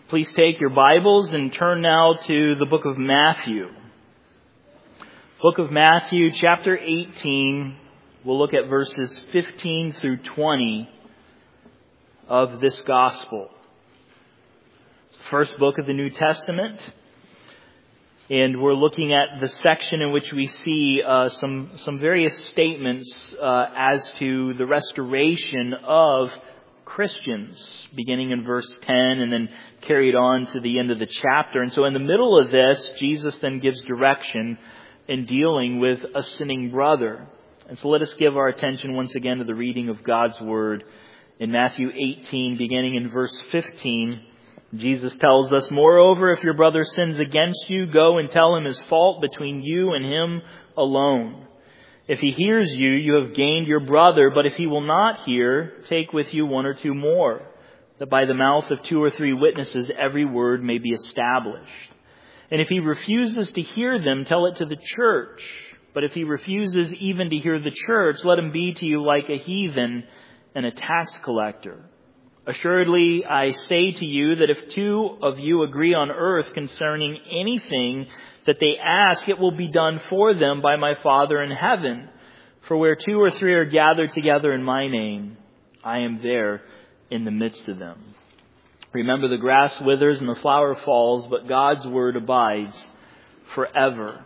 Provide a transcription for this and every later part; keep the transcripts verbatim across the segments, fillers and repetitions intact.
Please take your Bibles and turn now to the book of Matthew. Book of Matthew, chapter eighteen. We'll look at verses fifteen through twenty of this gospel. It's the first book of the New Testament. And we're looking at the section in which we see uh, some, some various statements uh, as to the restoration of Christians, beginning in verse ten and then carried on to the end of the chapter. And so in the middle of this, Jesus then gives direction in dealing with a sinning brother. And so let us give our attention once again to the reading of God's Word. In Matthew eighteen, beginning in verse fifteen, Jesus tells us, "Moreover, if your brother sins against you, go and tell him his fault between you and him alone. If he hears you, you have gained your brother. But if he will not hear, take with you one or two more, that by the mouth of two or three witnesses every word may be established. And if he refuses to hear them, tell it to the church. But if he refuses even to hear the church, let him be to you like a heathen and a tax collector. Assuredly, I say to you that if two of you agree on earth concerning anything that they ask, it will be done for them by my Father in heaven. For where two or three are gathered together in my name, I am there in the midst of them." Remember, the grass withers and the flower falls, but God's word abides forever.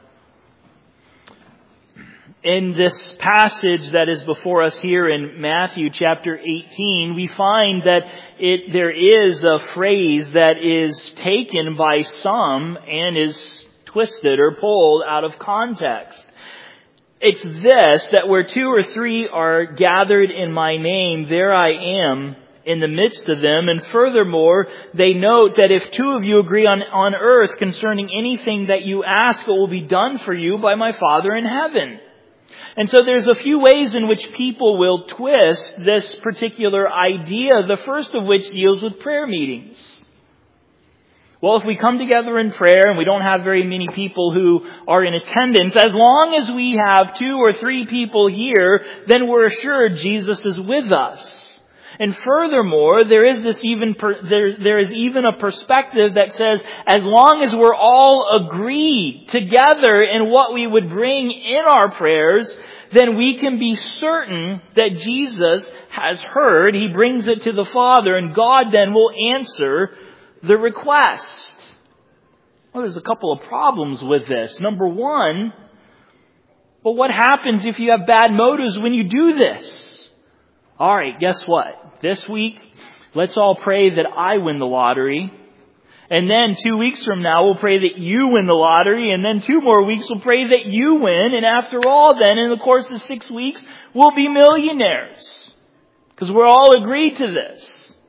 In this passage that is before us here in Matthew chapter eighteen, we find that it there is a phrase that is taken by some and is twisted or pulled out of context. It's this, that where two or three are gathered in my name, there I am in the midst of them. And furthermore, they note that if two of you agree on, on earth concerning anything that you ask, it will be done for you by my Father in heaven. And so there's a few ways in which people will twist this particular idea, the first of which deals with prayer meetings. Well, if we come together in prayer and we don't have very many people who are in attendance, as long as we have two or three people here, then we're assured Jesus is with us. And furthermore, there is this even per, there there is even a perspective that says, as long as we're all agreed together in what we would bring in our prayers, then we can be certain that Jesus has heard. He brings it to the Father, and God then will answer the request. Well, there's a couple of problems with this. Number one, well, what happens if you have bad motives when you do this? All right, guess what? This week, let's all pray that I win the lottery. And then two weeks from now, we'll pray that you win the lottery. And then two more weeks, we'll pray that you win. And after all, then, in the course of six weeks, we'll be millionaires. Because we're all agreed to this.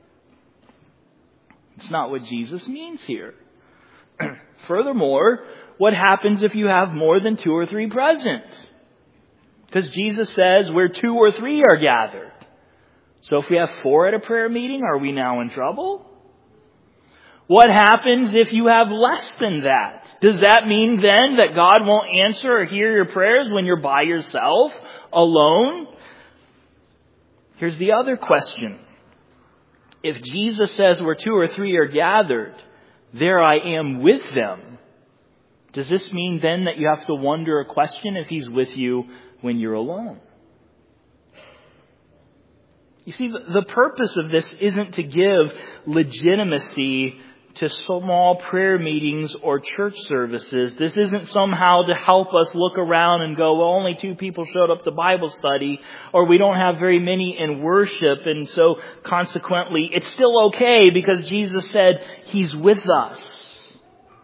It's not what Jesus means here. Furthermore, what happens if you have more than two or three present? Because Jesus says where two or three are gathered. So if we have four at a prayer meeting, are we now in trouble? What happens if you have less than that? Does that mean then that God won't answer or hear your prayers when you're by yourself, alone? Here's the other question. If Jesus says where two or three are gathered, there I am with them, does this mean then that you have to wonder a question if He's with you when you're alone? You see, the purpose of this isn't to give legitimacy to small prayer meetings or church services. This isn't somehow to help us look around and go, well, only two people showed up to Bible study, or we don't have very many in worship, and so consequently it's still okay because Jesus said He's with us.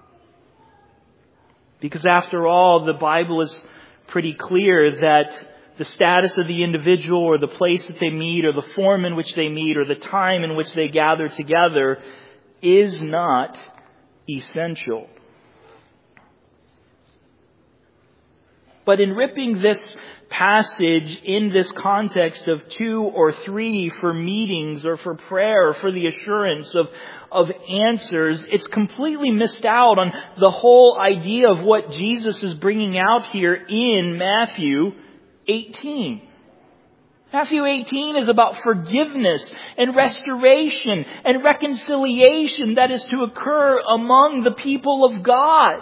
Because after all, the Bible is pretty clear that the status of the individual or the place that they meet or the form in which they meet or the time in which they gather together is not essential. But in ripping this passage in this context of two or three for meetings or for prayer or for the assurance of, of answers, it's completely missed out on the whole idea of what Jesus is bringing out here in Matthew eighteen. Matthew eighteen is about forgiveness and restoration and reconciliation that is to occur among the people of God.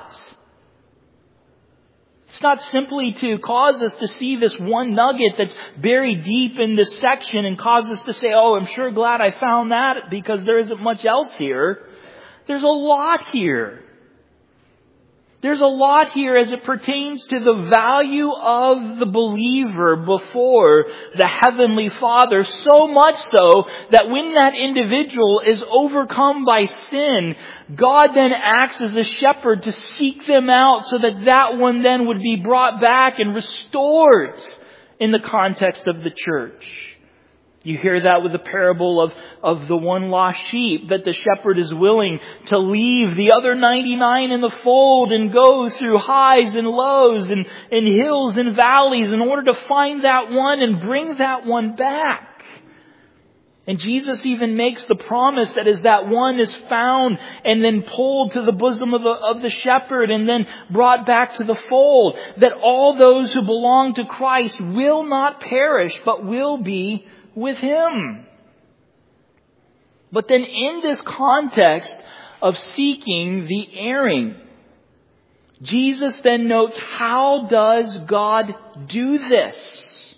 It's not simply to cause us to see this one nugget that's buried deep in this section and cause us to say, oh, I'm sure glad I found that because there isn't much else here. There's a lot here. There's a lot here as it pertains to the value of the believer before the Heavenly Father, so much so that when that individual is overcome by sin, God then acts as a shepherd to seek them out so that that one then would be brought back and restored in the context of the church. You hear that with the parable of, of the one lost sheep, that the shepherd is willing to leave the other ninety-nine in the fold and go through highs and lows and, and hills and valleys in order to find that one and bring that one back. And Jesus even makes the promise that as that one is found and then pulled to the bosom of the, of the shepherd and then brought back to the fold, that all those who belong to Christ will not perish but will be with Him. But then in this context of seeking the erring, Jesus then notes, how does God do this?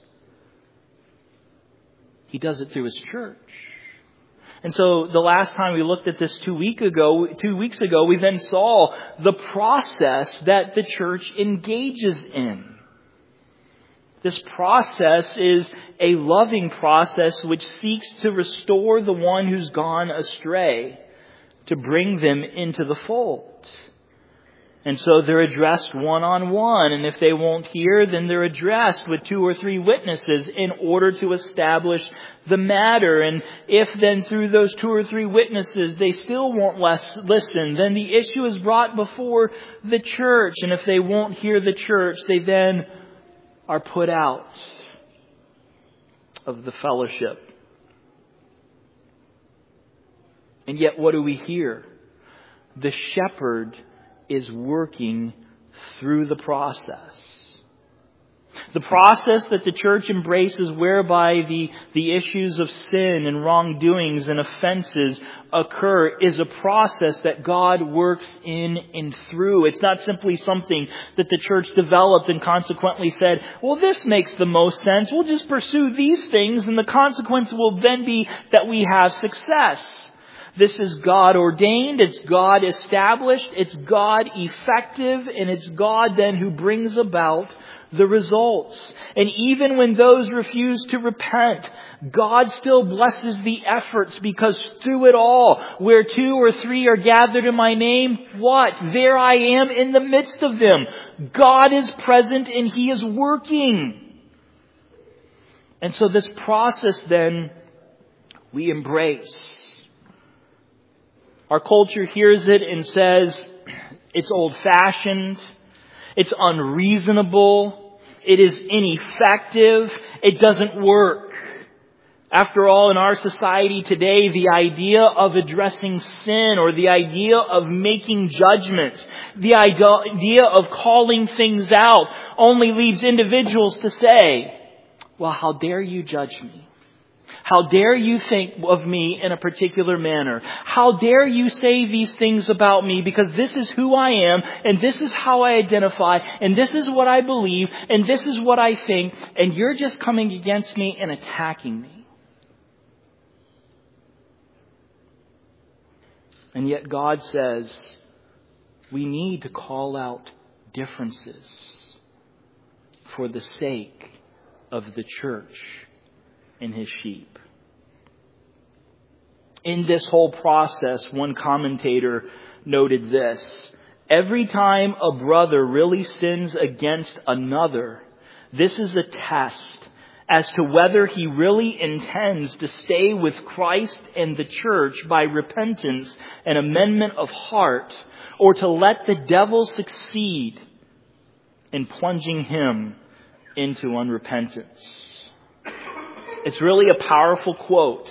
He does it through His church. And so the last time we looked at this two week ago, two weeks ago, we then saw the process that the church engages in. This process is a loving process which seeks to restore the one who's gone astray, to bring them into the fold. And so they're addressed one-on-one, and if they won't hear, then they're addressed with two or three witnesses in order to establish the matter. And if then through those two or three witnesses they still won't listen, then the issue is brought before the church. And if they won't hear the church, they then are put out of the fellowship. And yet what do we hear? The shepherd is working through the process. The process that the church embraces whereby the, the issues of sin and wrongdoings and offenses occur is a process that God works in and through. It's not simply something that the church developed and consequently said, well, this makes the most sense. We'll just pursue these things and the consequence will then be that we have success. This is God ordained, it's God established, it's God effective, and it's God then who brings about the results. And even when those refuse to repent, God still blesses the efforts, because through it all, where two or three are gathered in my name, what? There I am in the midst of them. God is present and He is working. And so this process then we embrace. Our culture hears it and says it's old-fashioned, it's unreasonable, it is ineffective, it doesn't work. After all, in our society today, the idea of addressing sin or the idea of making judgments, the idea of calling things out only leaves individuals to say, well, how dare you judge me? How dare you think of me in a particular manner? How dare you say these things about me, because this is who I am and this is how I identify and this is what I believe and this is what I think, and you're just coming against me and attacking me. And yet God says we need to call out differences for the sake of the church and His sheep. In this whole process, one commentator noted this: every time a brother really sins against another, this is a test as to whether he really intends to stay with Christ and the church by repentance and amendment of heart, or to let the devil succeed in plunging him into unrepentance. It's really a powerful quote,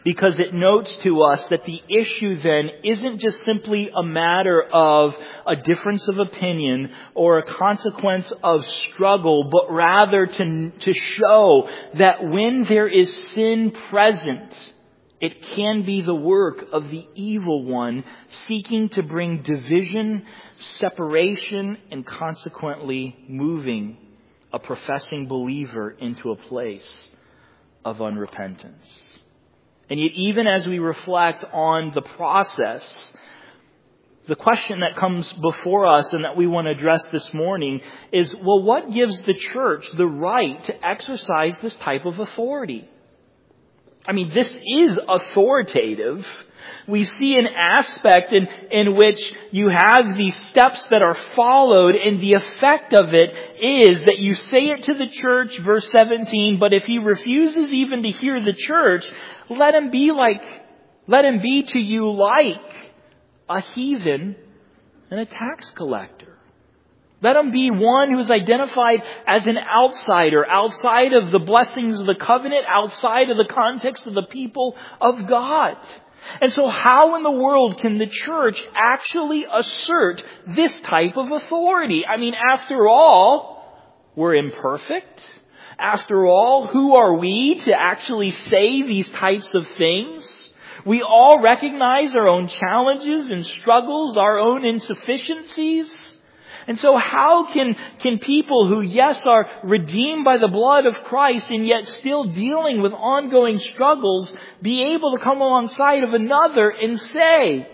because it notes to us that the issue then isn't just simply a matter of a difference of opinion or a consequence of struggle, but rather to, to show that when there is sin present, it can be the work of the evil one seeking to bring division, separation, and consequently moving a professing believer into a place of unrepentance. And yet, even as we reflect on the process, the question that comes before us and that we want to address this morning is, well, what gives the church the right to exercise this type of authority? I mean, this is authoritative. We see an aspect in, in which you have these steps that are followed, and the effect of it is that you say it to the church, verse seventeen, but if he refuses even to hear the church, let him be like, let him be to you like a heathen and a tax collector. Let him be one who is identified as an outsider, outside of the blessings of the covenant, outside of the context of the people of God. And so how in the world can the church actually assert this type of authority? I mean, after all, we're imperfect. After all, who are we to actually say these types of things? We all recognize our own challenges and struggles, our own insufficiencies. And so how can, can people who, yes, are redeemed by the blood of Christ and yet still dealing with ongoing struggles be able to come alongside of another and say,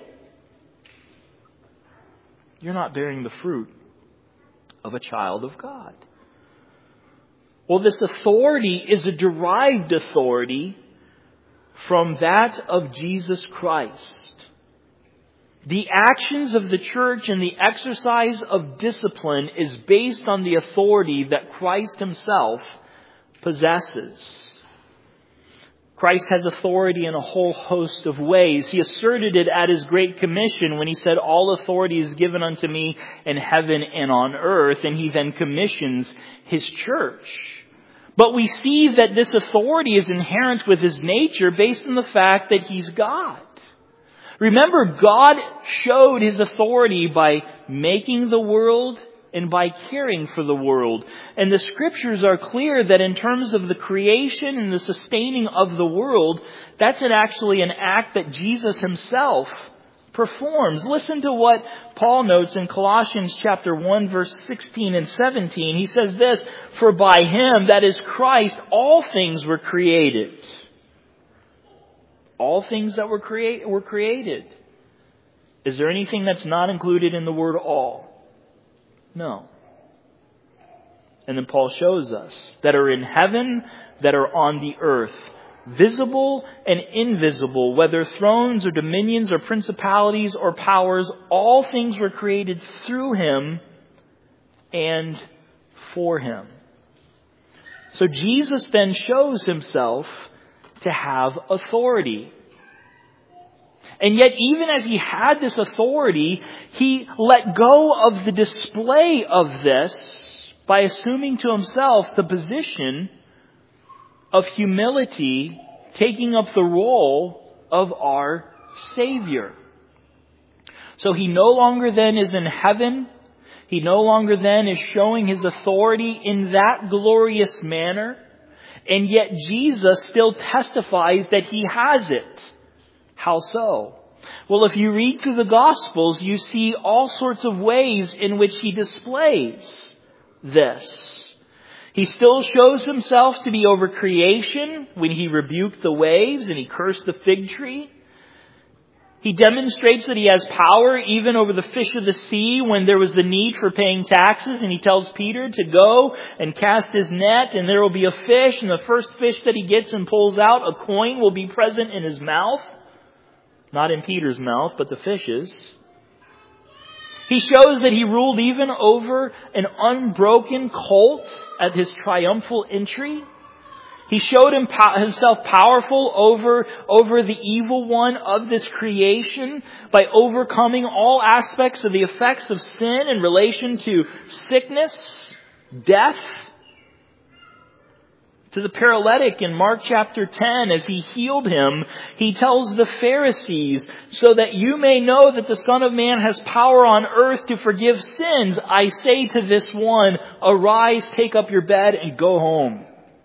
you're not bearing the fruit of a child of God? Well, this authority is a derived authority from that of Jesus Christ. The actions of the church and the exercise of discipline is based on the authority that Christ himself possesses. Christ has authority in a whole host of ways. He asserted it at his Great Commission when he said, all authority is given unto me in heaven and on earth. And he then commissions his church. But we see that this authority is inherent with his nature based on the fact that he's God. Remember, God showed his authority by making the world and by caring for the world. And the scriptures are clear that in terms of the creation and the sustaining of the world, that's an actually an act that Jesus himself performs. Listen to what Paul notes in Colossians chapter one, verse sixteen and seventeen. He says this, for by him, that is Christ, all things were created. All things that were create were created. Is there anything that's not included in the word all? No. And then Paul shows us that are in heaven, that are on the earth, visible and invisible, whether thrones or dominions or principalities or powers, all things were created through him and for him. So Jesus then shows himself to have authority. And yet, even as he had this authority, he let go of the display of this by assuming to himself the position of humility, taking up the role of our Savior. So he no longer then is in heaven. He no longer then is showing his authority in that glorious manner. And yet Jesus still testifies that he has it. How so? Well, if you read through the Gospels, you see all sorts of ways in which he displays this. He still shows himself to be over creation when he rebuked the waves and he cursed the fig tree. He demonstrates that he has power even over the fish of the sea when there was the need for paying taxes. And he tells Peter to go and cast his net and there will be a fish. And the first fish that he gets and pulls out, a coin will be present in his mouth. Not in Peter's mouth, but the fish's. He shows that he ruled even over an unbroken colt at his triumphal entry. He showed himself powerful over, over the evil one of this creation by overcoming all aspects of the effects of sin in relation to sickness, death. To the paralytic in Mark chapter ten, as he healed him, he tells the Pharisees, so that you may know that the Son of Man has power on earth to forgive sins, I say to this one, arise, take up your bed, and go home.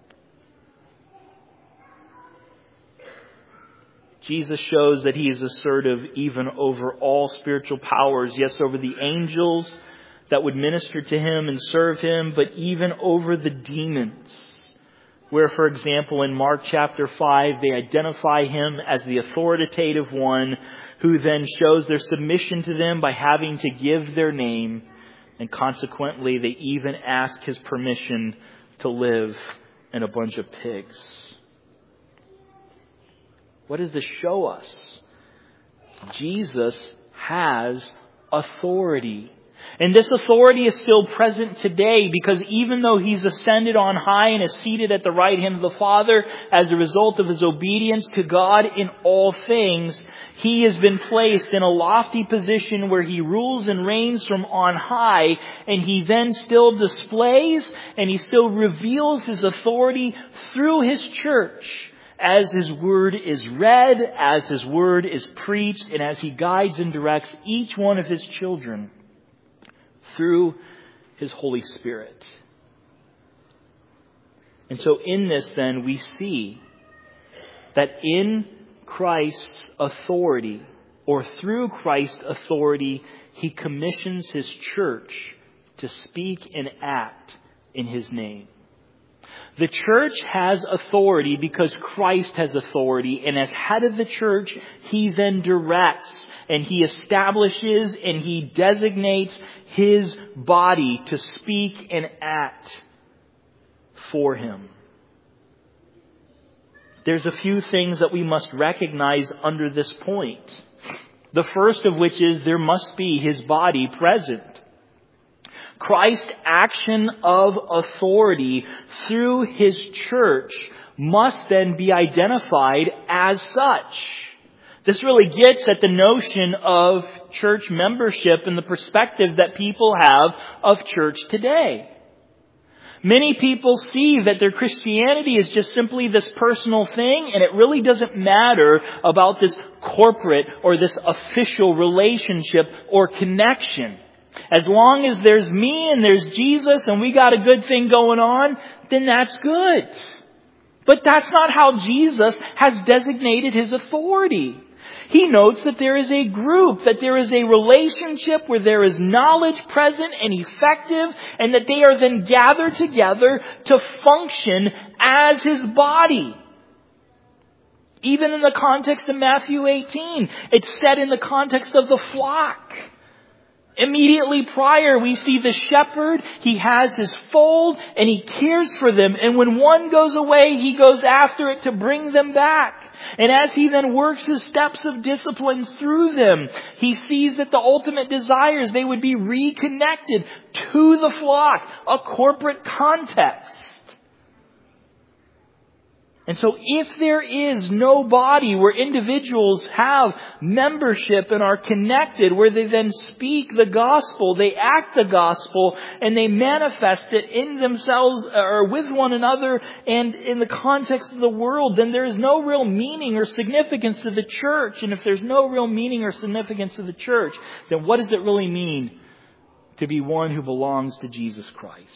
Jesus shows that he is assertive even over all spiritual powers, yes, over the angels that would minister to him and serve him, but even over the demons. Where, for example, in Mark chapter five, they identify him as the authoritative one who then shows their submission to them by having to give their name. And consequently, they even ask his permission to live in a bunch of pigs. What does this show us? Jesus has authority. And this authority is still present today, because even though he's ascended on high and is seated at the right hand of the Father as a result of his obedience to God in all things, he has been placed in a lofty position where he rules and reigns from on high, and he then still displays and he still reveals his authority through his church as his word is read, as his word is preached, and as he guides and directs each one of his children through his Holy Spirit. And so in this then we see that in Christ's authority, or through Christ's authority, he commissions his church to speak and act in his name. The church has authority because Christ has authority, and as head of the church, he then directs and he establishes and he designates his body to speak and act for him. There's a few things that we must recognize under this point. The first of which is there must be his body present. Christ's action of authority through his church must then be identified as such. This really gets at the notion of church membership and the perspective that people have of church today. Many people see that their Christianity is just simply this personal thing, and it really doesn't matter about this corporate or this official relationship or connection. As long as there's me and there's Jesus and we got a good thing going on, then that's good. But that's not how Jesus has designated his authority. He notes that there is a group, that there is a relationship where there is knowledge present and effective, and that they are then gathered together to function as his body. Even in the context of Matthew eighteen, it's said in the context of the flock. Immediately prior, we see the shepherd. He has his fold and he cares for them. And when one goes away, he goes after it to bring them back. And as he then works his steps of discipline through them, he sees that the ultimate desires, they would be reconnected to the flock, a corporate context. And so if there is no body where individuals have membership and are connected, where they then speak the gospel, they act the gospel, and they manifest it in themselves or with one another and in the context of the world, then there is no real meaning or significance to the church. And if there's no real meaning or significance to the church, then what does it really mean to be one who belongs to Jesus Christ?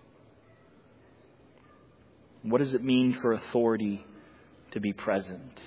What does it mean for authority to be present?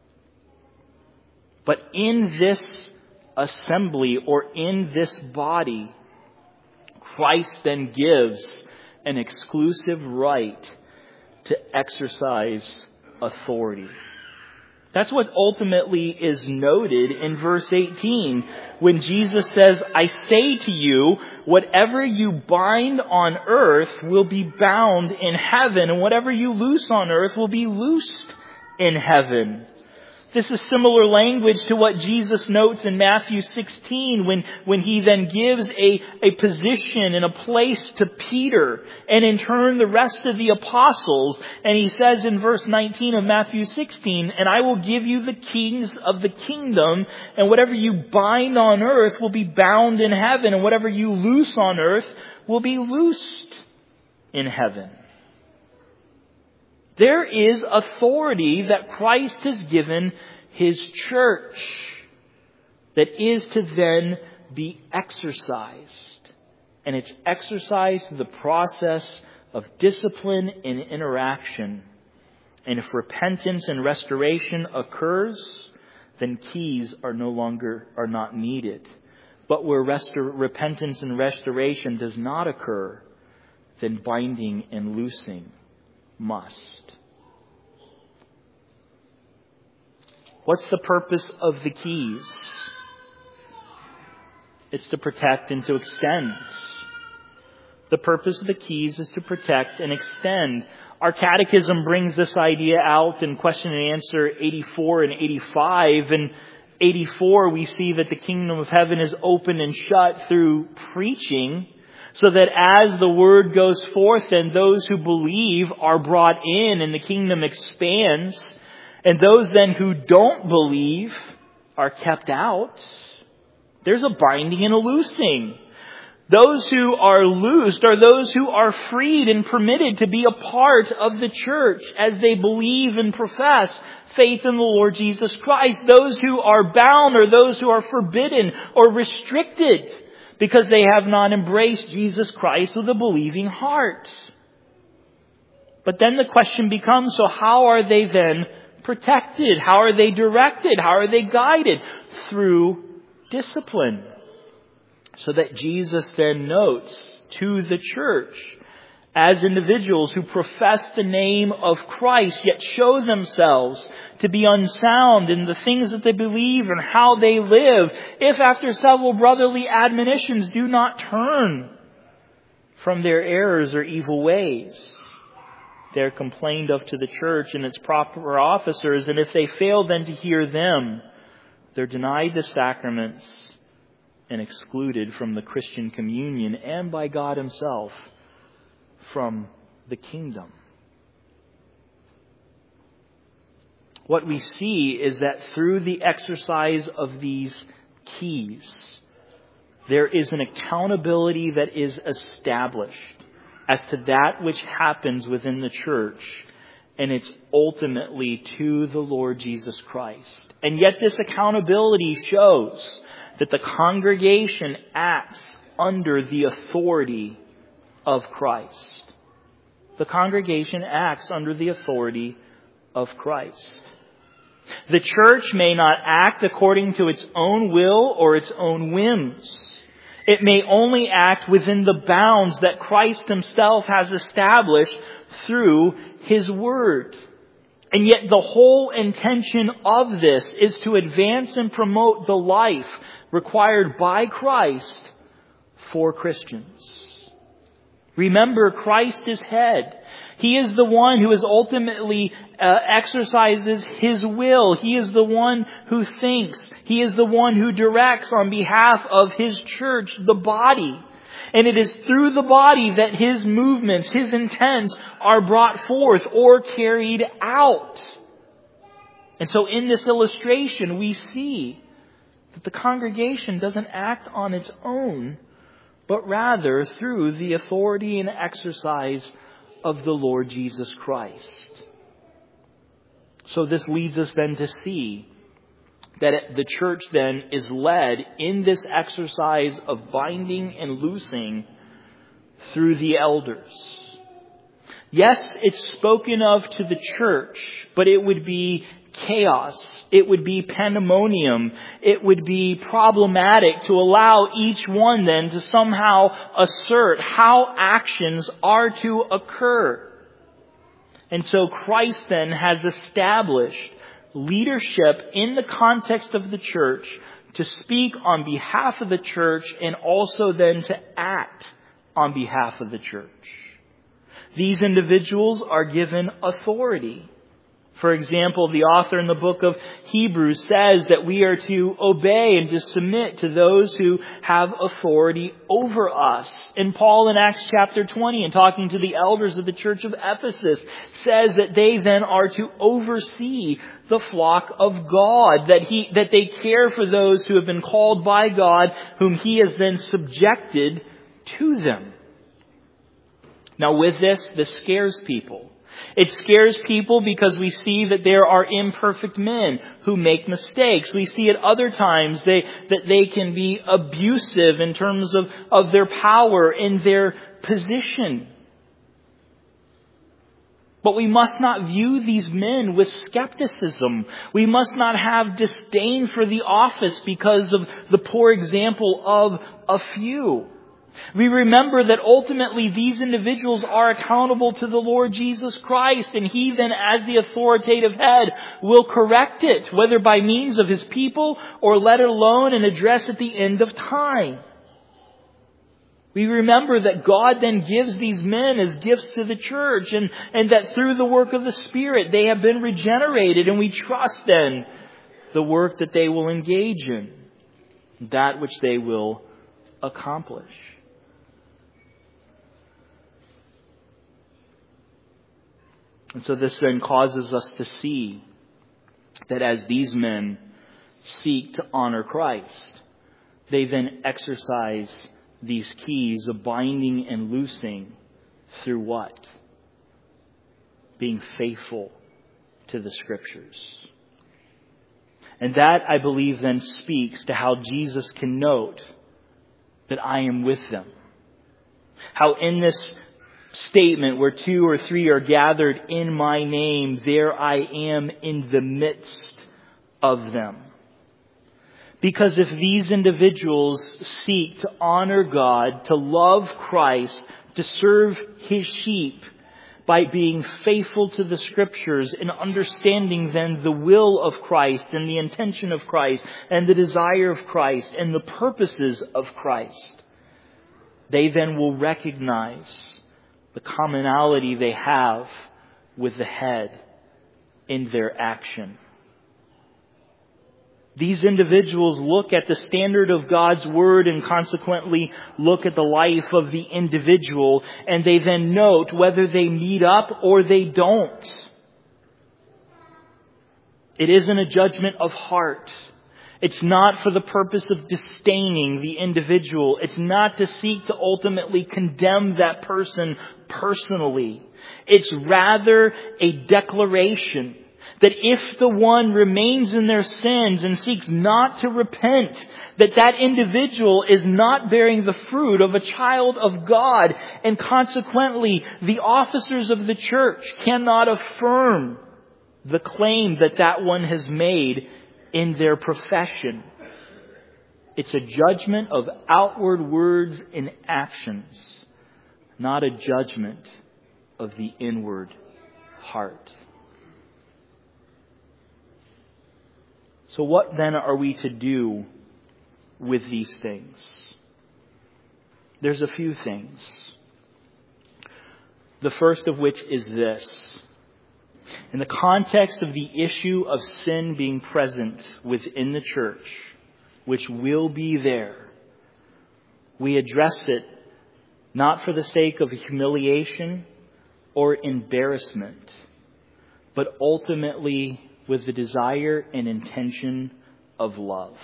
But in this assembly or in this body, Christ then gives an exclusive right to exercise authority. That's what ultimately is noted in verse eighteen when Jesus says, I say to you, whatever you bind on earth will be bound in heaven, and whatever you loose on earth will be loosed in heaven. This is similar language to what Jesus notes in Matthew sixteen when, when he then gives a, a position and a place to Peter and in turn the rest of the apostles. And he says in verse nineteen of Matthew sixteen, and I will give you the keys of the kingdom, and whatever you bind on earth will be bound in heaven, and whatever you loose on earth will be loosed in heaven. There is authority that Christ has given His church that is to then be exercised. And it's exercised through the process of discipline and interaction. And if repentance and restoration occurs, then keys are no longer, are not needed. But where restor- repentance and restoration does not occur, then binding and loosing must. What's the purpose of the keys? It's to protect and to extend. The purpose of the keys is to protect and extend. Our catechism brings this idea out in question and answer eighty-four and eighty-five. In eighty-four, we see that the kingdom of heaven is open and shut through preaching, so that as the word goes forth, then those who believe are brought in and the kingdom expands, and those then who don't believe are kept out. There's a binding and a loosing. Those who are loosed are those who are freed and permitted to be a part of the church as they believe and profess faith in the Lord Jesus Christ. Those who are bound are those who are forbidden or restricted because they have not embraced Jesus Christ with a believing heart. But then the question becomes, so how are they then protected? How are they directed? How are they guided? Through discipline. So that Jesus then notes to the church, as individuals who profess the name of Christ, yet show themselves to be unsound in the things that they believe and how they live, if after several brotherly admonitions do not turn from their errors or evil ways, they're complained of to the church and its proper officers, and if they fail then to hear them, they're denied the sacraments and excluded from the Christian communion and by God Himself from the kingdom. What we see is that through the exercise of these keys, there is an accountability that is established as to that which happens within the church, and it's ultimately to the Lord Jesus Christ. And yet this accountability shows that the congregation acts under the authority of Christ. The congregation acts under the authority of Christ. The church may not act according to its own will or its own whims. It may only act within the bounds that Christ Himself has established through His Word. And yet the whole intention of this is to advance and promote the life required by Christ for Christians. Remember, Christ is head. He is the one who is ultimately uh, exercises His will. He is the one who thinks. He is the one who directs on behalf of His church, the body. And it is through the body that His movements, His intents are brought forth or carried out. And so in this illustration, we see that the congregation doesn't act on its own, but rather through the authority and exercise of the Lord Jesus Christ. So this leads us then to see that the church then is led in this exercise of binding and loosing through the elders. Yes, it's spoken of to the church, but it would be chaos. It would be pandemonium. It would be problematic to allow each one then to somehow assert how actions are to occur. And so Christ then has established leadership in the context of the church to speak on behalf of the church and also then to act on behalf of the church. These individuals are given authority. For example, the author in the book of Hebrews says that we are to obey and to submit to those who have authority over us. And Paul in Acts chapter twenty, in talking to the elders of the church of Ephesus, says that they then are to oversee the flock of God, that he, that they care for those who have been called by God, whom He has then subjected to them. Now with this, this scares people. It scares people because we see that there are imperfect men who make mistakes. We see at other times they, that they can be abusive in terms of, of their power in their position. But we must not view these men with skepticism. We must not have disdain for the office because of the poor example of a few. We remember that ultimately these individuals are accountable to the Lord Jesus Christ, and He then, as the authoritative head, will correct it, whether by means of His people or let it alone and address at the end of time. We remember that God then gives these men as gifts to the church, and, and that through the work of the Spirit they have been regenerated, and we trust then the work that they will engage in, that which they will accomplish. And so this then causes us to see that as these men seek to honor Christ, they then exercise these keys of binding and loosing through what? Being faithful to the Scriptures. And that, I believe, then speaks to how Jesus can note that I am with them. How in this statement where two or three are gathered in my name, there I am in the midst of them. Because if these individuals seek to honor God, to love Christ, to serve His sheep by being faithful to the Scriptures and understanding then the will of Christ and the intention of Christ and the desire of Christ and the purposes of Christ, they then will recognize the commonality they have with the head in their action. These individuals look at the standard of God's Word and consequently look at the life of the individual, and they then note whether they meet up or they don't. It isn't a judgment of heart. It's not for the purpose of disdaining the individual. It's not to seek to ultimately condemn that person personally. It's rather a declaration that if the one remains in their sins and seeks not to repent, that that individual is not bearing the fruit of a child of God, and consequently the officers of the church cannot affirm the claim that that one has made in their profession. It's a judgment of outward words and actions, not a judgment of the inward heart. So what then are we to do with these things? There's a few things. The first of which is this. In the context of the issue of sin being present within the church, which will be there, we address it not for the sake of humiliation or embarrassment, but ultimately with the desire and intention of love.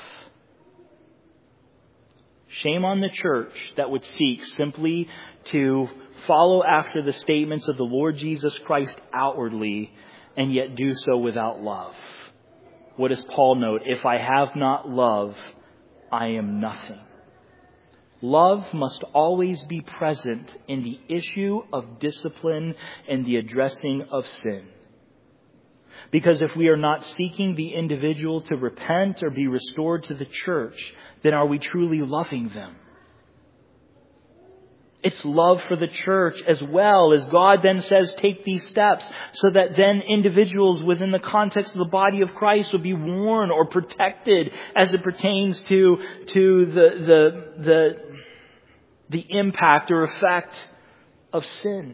Shame on the church that would seek simply to follow after the statements of the Lord Jesus Christ outwardly and yet do so without love. What does Paul note? If I have not love, I am nothing. Love must always be present in the issue of discipline and the addressing of sin. Because if we are not seeking the individual to repent or be restored to the church, then are we truly loving them? It's love for the church as well, as God then says, take these steps, so that then individuals within the context of the body of Christ will be warned or protected as it pertains to, to the, the, the, the impact or effect of sin.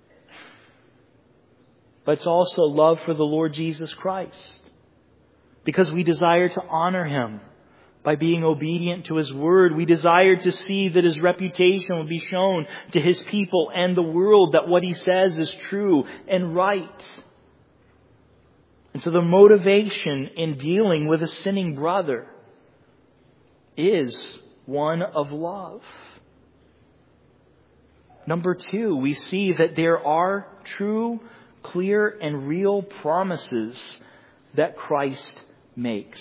But it's also love for the Lord Jesus Christ, because we desire to honor Him by being obedient to His Word. We desire to see that His reputation will be shown to His people and the world, that what He says is true and right. And so the motivation in dealing with a sinning brother is one of love. Number two, we see that there are true clear and real promises that Christ makes.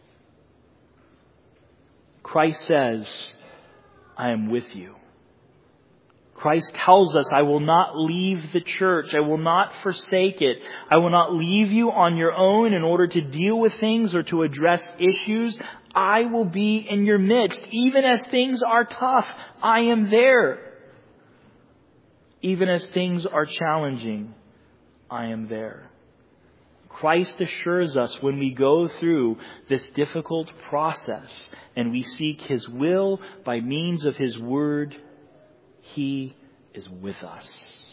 Christ says, I am with you. Christ tells us, I will not leave the church. I will not forsake it. I will not leave you on your own in order to deal with things or to address issues. I will be in your midst. Even as things are tough, I am there. Even as things are challenging, I am there. Christ assures us when we go through this difficult process and we seek His will by means of His Word, He is with us.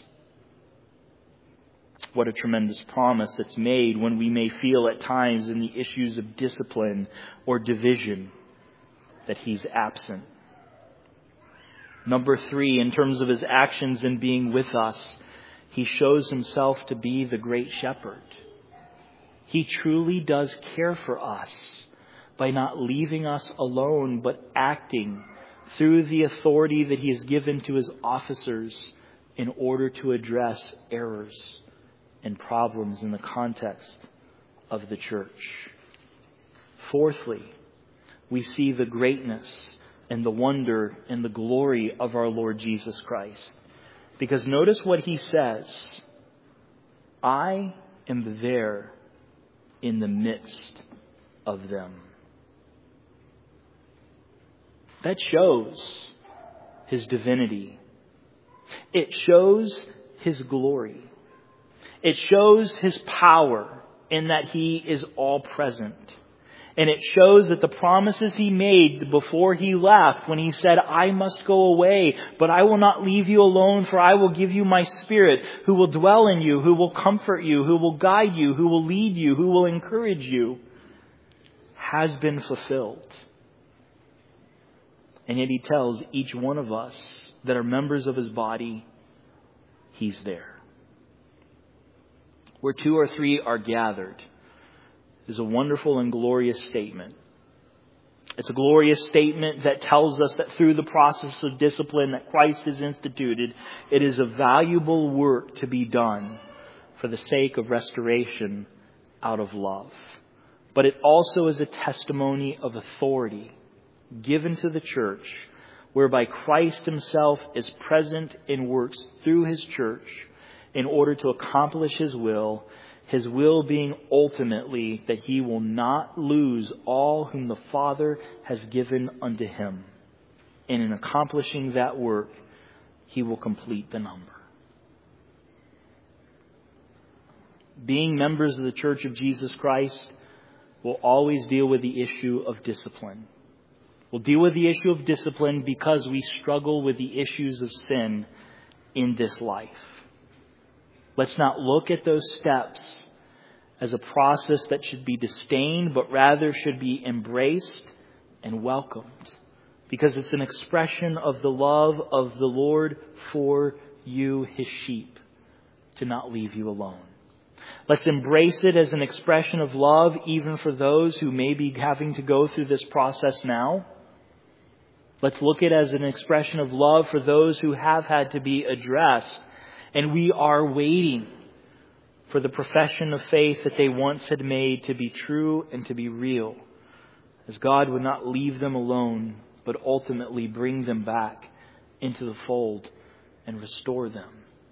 What a tremendous promise that's made when we may feel at times in the issues of discipline or division that He's absent. Number three, in terms of His actions in being with us, He shows Himself to be the great shepherd. He truly does care for us by not leaving us alone, but acting through the authority that He has given to His officers in order to address errors and problems in the context of the church. Fourthly, we see the greatness and the wonder and the glory of our Lord Jesus Christ. Because notice what He says, I am there in the midst of them. That shows His divinity. It shows His glory. It shows His power in that He is all present. And it shows that the promises He made before He left, when He said, I must go away, but I will not leave you alone, for I will give you my Spirit, who will dwell in you, who will comfort you, who will guide you, who will lead you, who will encourage you, has been fulfilled. And yet He tells each one of us that are members of His body, He's there. Where two or three are gathered is a wonderful and glorious statement. It's a glorious statement that tells us that through the process of discipline that Christ has instituted, it is a valuable work to be done for the sake of restoration out of love. But it also is a testimony of authority given to the church, whereby Christ Himself is present and works through His church in order to accomplish His will, His will being ultimately that He will not lose all whom the Father has given unto Him. And in accomplishing that work, He will complete the number. Being members of the Church of Jesus Christ will always deal with the issue of discipline. We'll deal with the issue of discipline because we struggle with the issues of sin in this life. Let's not look at those steps as a process that should be disdained, but rather should be embraced and welcomed, because it's an expression of the love of the Lord for you, His sheep, to not leave you alone. Let's embrace it as an expression of love even for those who may be having to go through this process now. Let's look at it as an expression of love for those who have had to be addressed. And we are waiting for the profession of faith that they once had made to be true and to be real, as God would not leave them alone, but ultimately bring them back into the fold and restore them.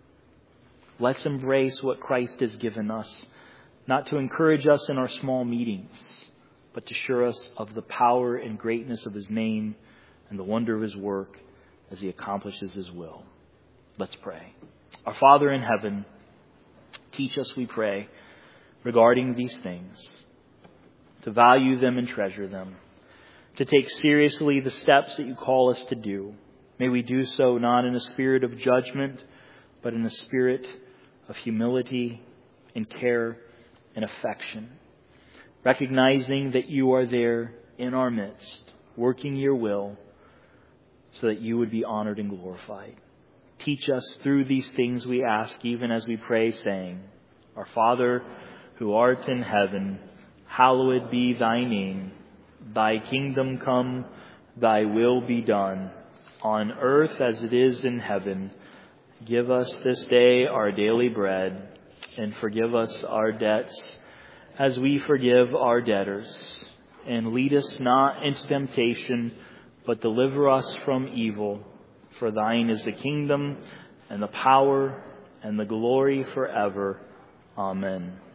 Let's embrace what Christ has given us, not to encourage us in our small meetings, but to assure us of the power and greatness of His name and the wonder of His work as He accomplishes His will. Let's pray. Our Father in heaven, teach us, we pray, regarding these things, to value them and treasure them, to take seriously the steps that You call us to do. May we do so not in a spirit of judgment, but in a spirit of humility and care and affection, recognizing that You are there in our midst, working Your will, so that You would be honored and glorified. Teach us through these things, we ask, even as we pray, saying, Our Father, who art in heaven, hallowed be Thy name. Thy kingdom come, Thy will be done, on earth as it is in heaven. Give us this day our daily bread, and forgive us our debts as we forgive our debtors. And lead us not into temptation, but deliver us from evil. For thine is the kingdom and the power and the glory forever. Amen.